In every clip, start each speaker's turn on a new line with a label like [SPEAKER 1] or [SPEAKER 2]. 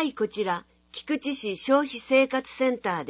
[SPEAKER 1] はいこちら菊池市消費生活センターです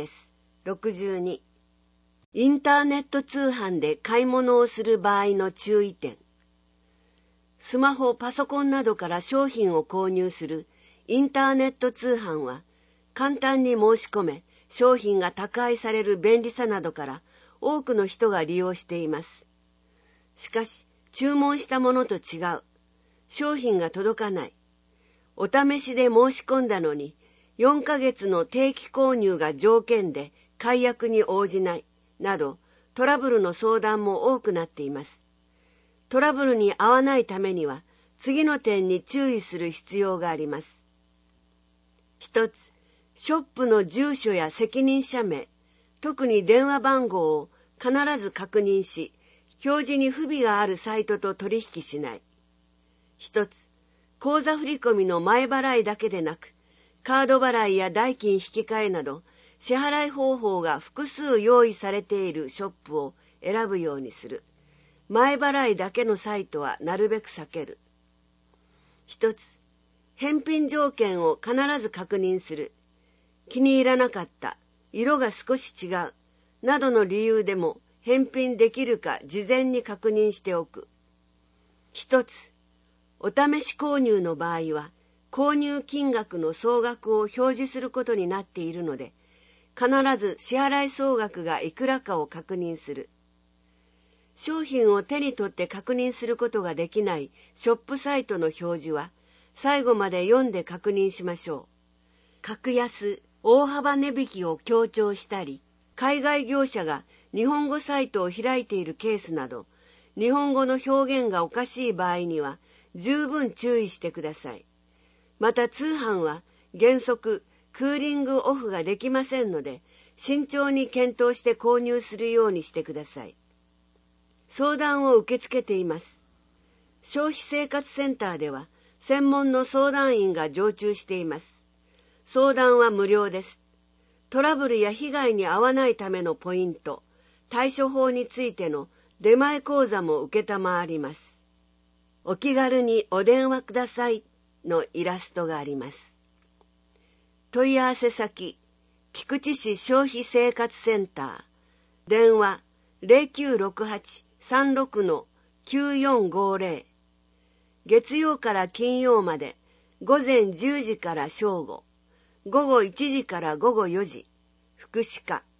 [SPEAKER 1] 。62インターネット通販で買い物をする場合の注意点。スマホ、パソコンなどから商品を購入するインターネット通販は簡単に申し込め商品が宅配される便利さなどから多くの人が利用しています。しかし注文したものと違う、商品が届かない、お試しで申し込んだのに4ヶ月の定期購入が条件で解約に応じないなどトラブルの相談も多くなっています。トラブルに遭わないためには次の点に注意する必要があります。一つ、ショップの住所や責任者名、特に電話番号を必ず確認し、表示に不備があるサイトと取引しない。一つ、口座振込の前払いだけでなく、カード払いや代金引き換えなど、支払い方法が複数用意されているショップを選ぶようにする。前払いだけのサイトはなるべく避ける。一つ、返品条件を必ず確認する。気に入らなかった、色が少し違う、などの理由でも返品できるか事前に確認しておく。一つ、お試し購入の場合は、購入金額の総額を表示することになっているので、必ず支払い総額がいくらかを確認する。商品を手に取って確認することができないショップサイトの表示は、最後まで読んで確認しましょう。格安、大幅値引きを強調したり、海外業者が日本語サイトを開いているケースなど、日本語の表現がおかしい場合には十分注意してください。また通販は原則クーリングオフができませんので、慎重に検討して購入するようにしてください。相談を受け付けています。消費生活センターでは専門の相談員が常駐しています。相談は無料です。トラブルや被害に遭わないためのポイント、対処法についての出前講座も受けたまわります。お気軽にお電話くださいのイラストがあります。問い合わせ先、菊池市消費生活センター、電話 0968-36-9450、月曜から金曜まで午前10時から正午、午後1時から午後4時、福祉課。